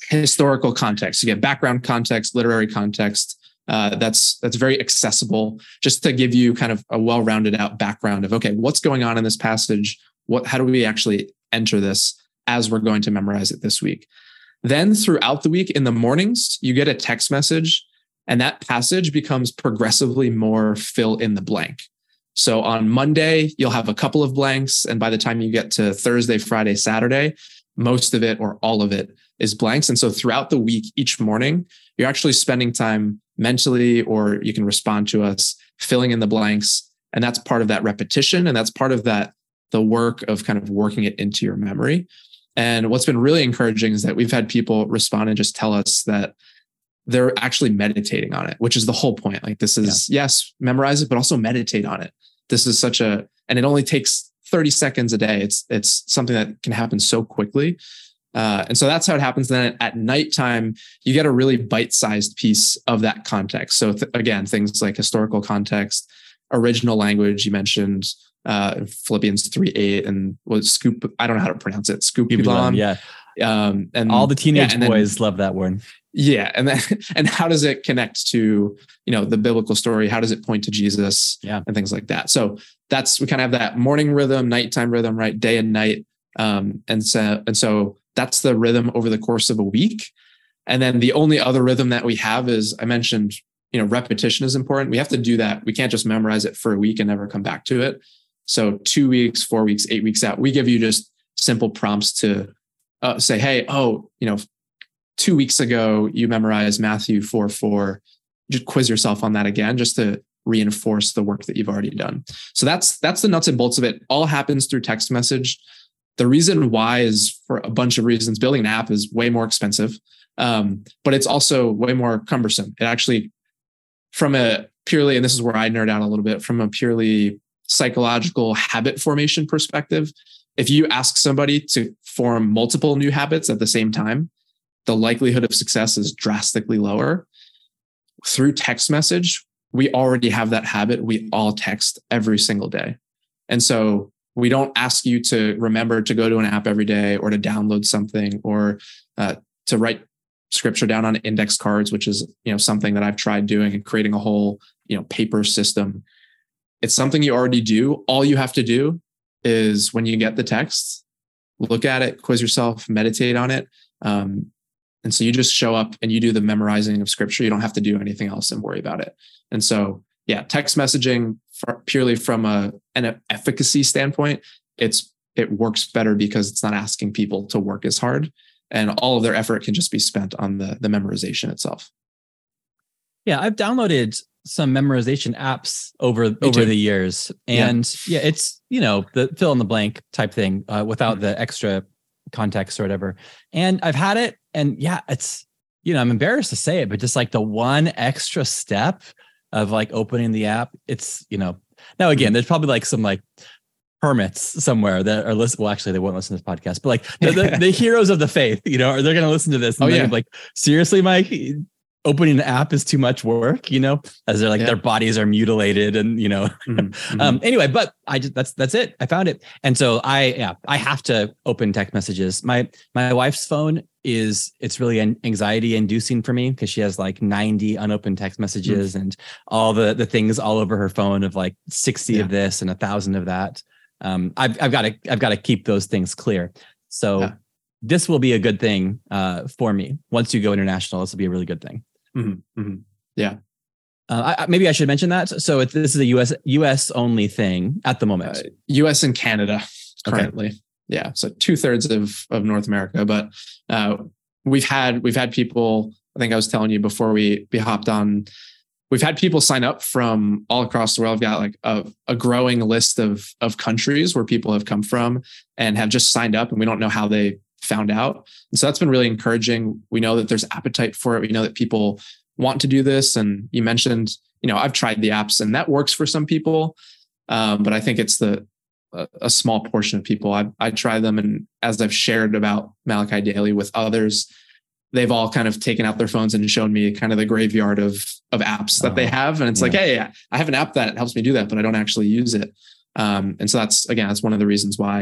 historical context. You get background context, literary context. Uh, that's that's very accessible, just to give you kind of a well-rounded out background of, okay, what's going on in this passage? What, how do we actually enter this as we're going to memorize it this week? Then throughout the week in the mornings, you get a text message, and that passage becomes progressively more fill in the blank. So on Monday, you'll have a couple of blanks. And by the time you get to Thursday, Friday, Saturday, most of it or all of it is blanks. And so throughout the week, each morning, you're actually spending time mentally, or you can respond to us, filling in the blanks. And that's part of that repetition. And that's part of that, the work of kind of working it into your memory. And what's been really encouraging is that we've had people respond and just tell us that they're actually meditating on it, which is the whole point. Like, this is, yeah. yes, memorize it, but also meditate on it. This is such a, and it only takes thirty seconds a day. It's, it's something that can happen so quickly. Uh, and so that's how it happens. Then at nighttime, you get a really bite-sized piece of that context. So th- again, things like historical context, original language, you mentioned uh, Philippians three eight, and was scoop, I don't know how to pronounce it, scoopulon. Yeah. Um, and all the teenage yeah, boys then, love that word. Yeah. And then, and how does it connect to, you know, the biblical story? How does it point to Jesus? Yeah. And things like that. So that's, we kind of have that morning rhythm, nighttime rhythm, right? Day and night. Um, and so, and so that's the rhythm over the course of a week. And then the only other rhythm that we have is, I mentioned, you know, repetition is important. We have to do that. We can't just memorize it for a week and never come back to it. So two weeks, four weeks, eight weeks out, we give you just simple prompts to uh, say, hey, oh, you know, two weeks ago, you memorized Matthew four four. Just quiz yourself on that again, just to reinforce the work that you've already done. So that's that's the nuts and bolts of it. All happens through text message. The reason why is for a bunch of reasons. Building an app is way more expensive, um, but it's also way more cumbersome. It actually, from a purely, and this is where I nerd out a little bit, from a purely psychological habit formation perspective, if you ask somebody to form multiple new habits at the same time, the likelihood of success is drastically lower. Through text message, we already have that habit. We all text every single day. And so we don't ask you to remember to go to an app every day, or to download something, or uh, to write scripture down on index cards, which is, you know, something that I've tried doing and creating a whole, you know, paper system. It's something you already do. All you have to do is, when you get the text, look at it, quiz yourself, meditate on it. Um, and so you just show up and you do the memorizing of scripture. You don't have to do anything else and worry about it. And so, yeah, text messaging, for, purely from a, an efficacy standpoint, it's it works better because it's not asking people to work as hard, and all of their effort can just be spent on the, the memorization itself. Yeah, I've downloaded some memorization apps over Me over too. the years, and yeah. yeah, it's, you know, the fill in the blank type thing uh, without mm-hmm. the extra context or whatever. And I've had it, and yeah, it's, you know, I'm embarrassed to say it, but just like the one extra step of like opening the app, it's, you know, now again, there's probably like some like hermits somewhere that are listening. Well, actually, they won't listen to this podcast, but like the, the, the heroes of the faith, you know, they're going to listen to this. And oh, yeah. Like, seriously, Mike, opening the app is too much work, you know, as they're like, yeah. their bodies are mutilated and, you know, mm-hmm. um, anyway, but I just, that's, that's it. I found it. And so I, yeah, I have to open text messages. My, my wife's phone is, it's really an anxiety inducing for me, because she has like ninety unopened text messages mm-hmm. and all the, the things all over her phone of like sixty yeah. of this and a thousand of that. Um, I've, I've got to, I've got to keep those things clear. So yeah. this will be a good thing uh, for me. Once you go international, this will be a really good thing. Mm-hmm. Mm-hmm. Yeah. Uh, I, maybe I should mention that. So it, this is a U S U S only thing at the moment. Uh, U S and Canada currently. Okay. Yeah. So two thirds of, of North America, but uh, we've had, we've had people, I think I was telling you before we, we hopped on, we've had people sign up from all across the world. I've got like a, a growing list of, of countries where people have come from and have just signed up, and we don't know how they found out. And so that's been really encouraging. We know that there's appetite for it. We know that people want to do this. And you mentioned, you know, I've tried the apps and that works for some people. Um, but I think it's the, a, a small portion of people. I, I try them. And as I've shared about Malachi Daily with others, they've all kind of taken out their phones and shown me kind of the graveyard of, of apps that oh, they have. And it's yeah. like, hey, I have an app that helps me do that, but I don't actually use it. Um, and so that's, again, that's one of the reasons why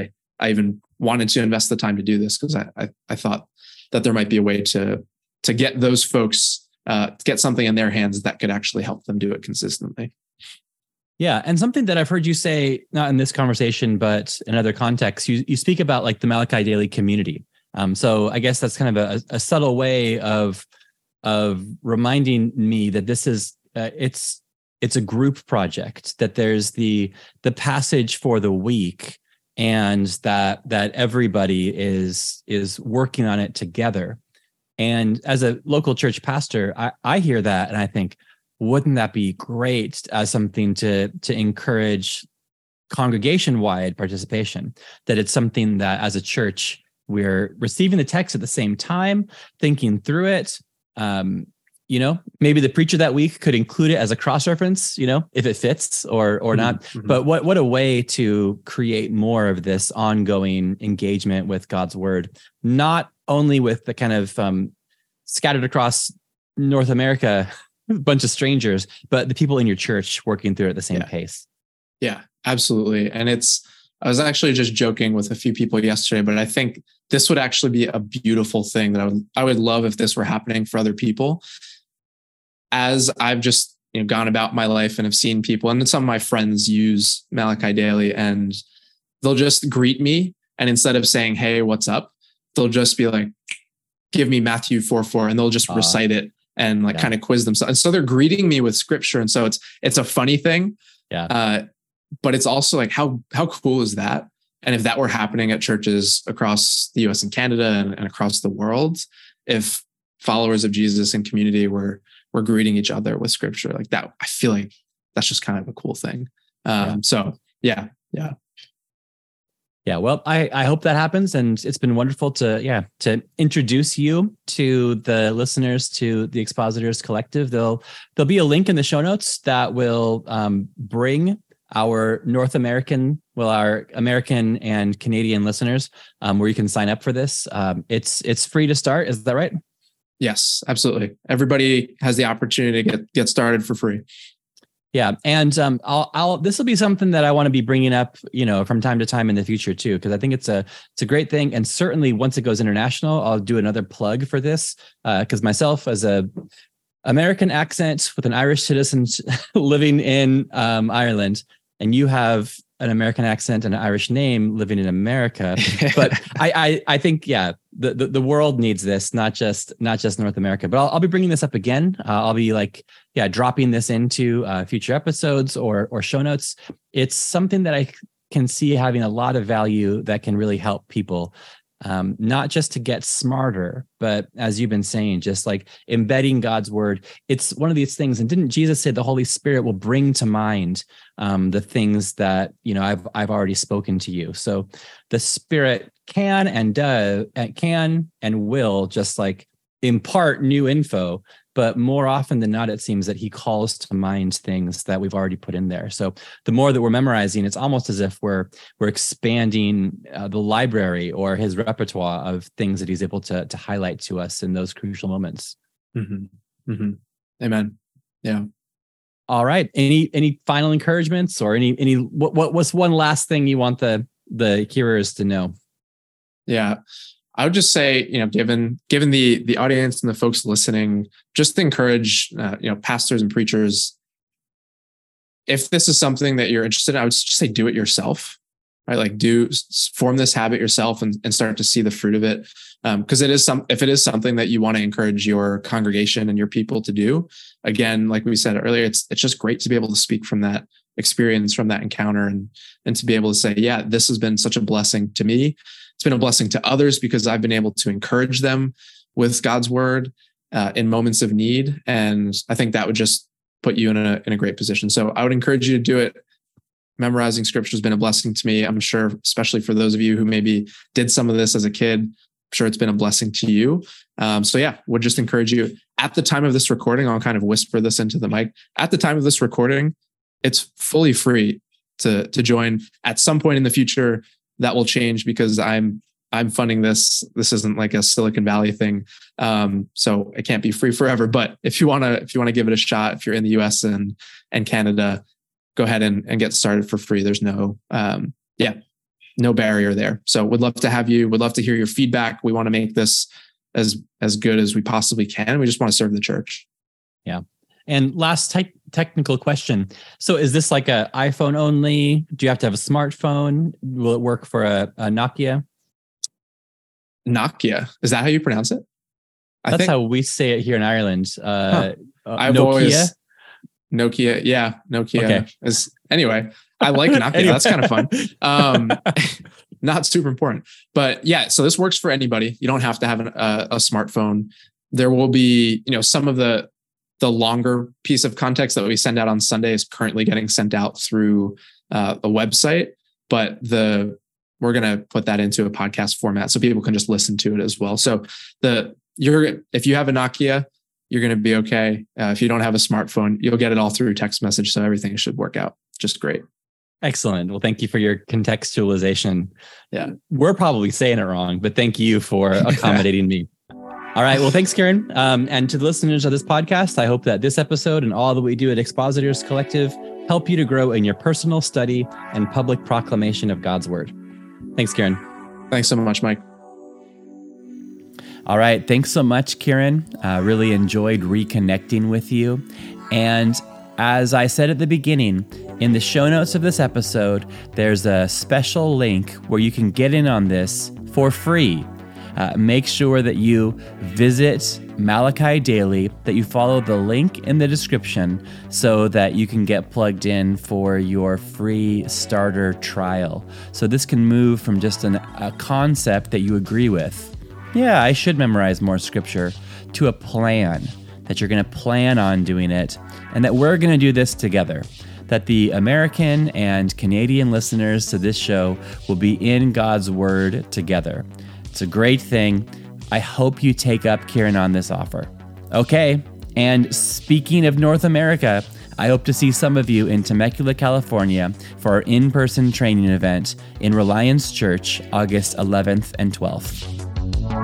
I even wanted to invest the time to do this because I, I I thought that there might be a way to to get those folks uh, to get something in their hands that could actually help them do it consistently. Yeah, and something that I've heard you say, not in this conversation, but in other contexts, you you speak about like the Malachi Daily community. Um, so I guess that's kind of a, a subtle way of of reminding me that this is uh, it's it's a group project, that there's the the passage for the week, and that that everybody is is working on it together. And as a local church pastor, I, I hear that and I think, wouldn't that be great as something to to encourage congregation-wide participation? That it's something that as a church we're receiving the text at the same time, thinking through it. Um, you know, maybe the preacher that week could include it as a cross-reference, you know, if it fits or or not. Mm-hmm. But what what a way to create more of this ongoing engagement with God's word, not only with the kind of um, scattered across North America bunch of strangers, but the people in your church working through it at the same yeah. pace. Yeah, absolutely. And it's, I was actually just joking with a few people yesterday, but I think this would actually be a beautiful thing that I would, I would love if this were happening for other people. As I've just, you know, gone about my life and have seen people, and some of my friends use Malachi Daily, and they'll just greet me. And instead of saying, "Hey, what's up?" they'll just be like, "Give me Matthew four four," and they'll just uh, recite it and like yeah. kind of quiz themselves. And so they're greeting me with scripture. And so it's, it's a funny thing. Yeah. Uh, but it's also like, how, how cool is that? And if that were happening at churches across the U S and Canada and, and across the world, if followers of Jesus and community were, were greeting each other with scripture like that, I feel like that's just kind of a cool thing. Um, yeah. So yeah, yeah. Yeah, well, I, I hope that happens. And it's been wonderful to, yeah, to introduce you to the listeners to the Expositors Collective. There'll, there'll be a link in the show notes that will um, bring our North American, well, our American and Canadian listeners um, where you can sign up for this. Um, it's it's free to start. Is that right? Yes, absolutely. Everybody has the opportunity to get, get started for free. Yeah, and um, I'll, I'll. This will be something that I want to be bringing up, you know, from time to time in the future too, because I think it's a it's a great thing. And certainly once it goes international, I'll do another plug for this, because uh, myself as a American accent with an Irish citizen living in um, Ireland, and you have an American accent and an Irish name living in America. But I, I I think yeah, the, the the world needs this, not just not just North America. But I'll I'll be bringing this up again. Uh, I'll be like. Yeah, dropping this into uh, future episodes or or show notes. It's something that I can see having a lot of value that can really help people, um, not just to get smarter, but as you've been saying, just like embedding God's word. It's one of these things. And didn't Jesus say the Holy Spirit will bring to mind um, the things that you know I've I've already spoken to you? So the Spirit can and does can and will just like impart new info. But more often than not, it seems that he calls to mind things that we've already put in there. So the more that we're memorizing, it's almost as if we're we're expanding uh, the library or his repertoire of things that he's able to to highlight to us in those crucial moments. Mm-hmm. Mm-hmm. Amen. Yeah. All right. Any any final encouragements or any any what what what's one last thing you want the the hearers to know? Yeah. I would just say, you know, given given the the audience and the folks listening, just encourage, uh, you know, pastors and preachers. If this is something that you're interested in, I would just say do it yourself, right? Like do form this habit yourself and, and start to see the fruit of it. Because um, it is some, if it is something that you want to encourage your congregation and your people to do, again, like we said earlier, it's it's just great to be able to speak from that experience, from that encounter, and and to be able to say, yeah, this has been such a blessing to me. It's been a blessing to others because I've been able to encourage them with God's word uh, in moments of need. And I think that would just put you in a, in a great position. So I would encourage you to do it. Memorizing scripture has been a blessing to me. I'm sure, especially for those of you who maybe did some of this as a kid, I'm sure it's been a blessing to you. Um, so yeah, would just encourage you at the time of this recording, I'll kind of whisper this into the mic. At the time of this recording, it's fully free to, to join. At some point in the future, that will change because I'm I'm funding this. This isn't like a Silicon Valley thing, um, so it can't be free forever. But if you wanna if you wanna give it a shot, if you're in the U S and and Canada, go ahead and, and get started for free. There's no um, yeah, no barrier there. So would love to have you, would love to hear your feedback. We want to make this as, as good as we possibly can. We just want to serve the church. Yeah. And last te- technical question. So is this like a iPhone only? Do you have to have a smartphone? Will it work for a, a Nokia? Nokia. Is that how you pronounce it? I That's think, how we say it here in Ireland. Uh, huh. uh, I've Nokia. Always, Nokia. Yeah. Nokia okay. is anyway, I like Nokia. Anyway. That's kind of fun. Um, not super important, but yeah. So this works for anybody. You don't have to have an, uh, a smartphone. There will be, you know, some of the, the longer piece of context that we send out on Sunday is currently getting sent out through uh, a website, but the, we're going to put that into a podcast format so people can just listen to it as well. So the, you're, if you have a Nokia, you're going to be okay. Uh, if you don't have a smartphone, you'll get it all through text message. So everything should work out just great. Excellent. Well, thank you for your contextualization. Yeah. We're probably saying it wrong, but thank you for accommodating me. All right. Well, thanks, Kieran. Um, and to the listeners of this podcast, I hope that this episode and all that we do at Expositors Collective help you to grow in your personal study and public proclamation of God's word. Thanks, Kieran. Thanks so much, Mike. All right. Thanks so much, Kieran. Uh, really enjoyed reconnecting with you. And as I said at the beginning, in the show notes of this episode, there's a special link where you can get in on this for free. Uh, make sure that you visit Malachi Daily, that you follow the link in the description so that you can get plugged in for your free starter trial. So this can move from just an, a concept that you agree with, yeah, I should memorize more scripture, to a plan that you're going to plan on doing it, and that we're going to do this together. That the American and Canadian listeners to this show will be in God's word together. It's a great thing. I hope you take up Kieran on this offer. Okay, and speaking of North America, I hope to see some of you in Temecula, California for our in-person training event in Reliance Church, August eleventh and twelfth.